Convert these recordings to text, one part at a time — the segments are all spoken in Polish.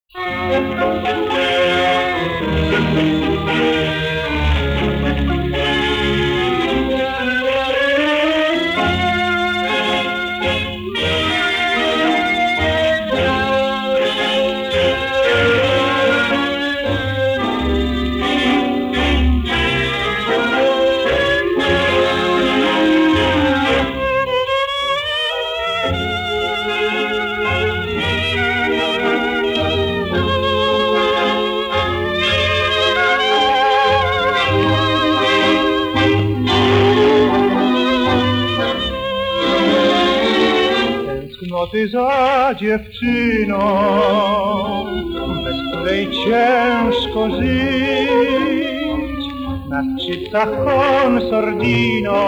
Tęsknoty za dziewczyną, bez której ciężko żyć, na skrzypcach konsordino,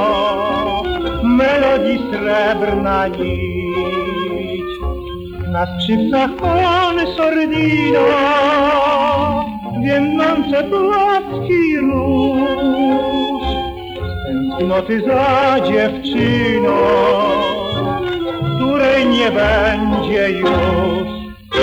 melodii srebrna nić. Na skrzypcach konsordino, wiemnące płatki róż. Tęsknoty za dziewczyną, której nie będzie już.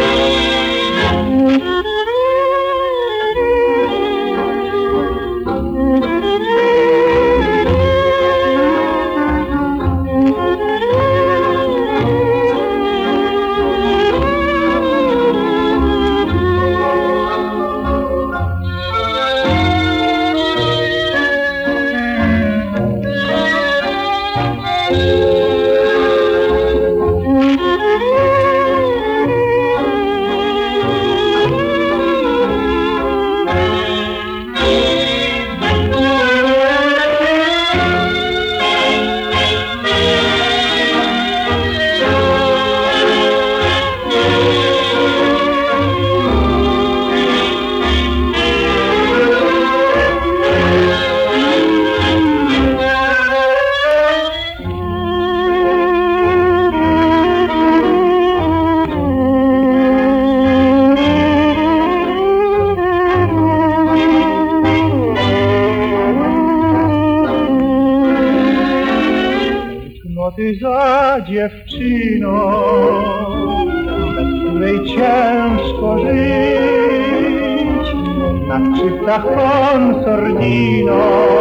Tęsknoty za dziewczyną, bez której ciężko żyć, na skrzypcach konsordino,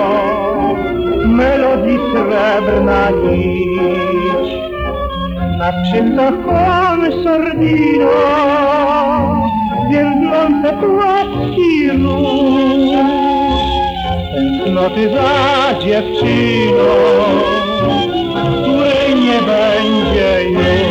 melodii srebrna nić. Na skrzypcach konsordino, wielbiące płatki róż. Tęsknoty za dziewczyną, której nie będzie już.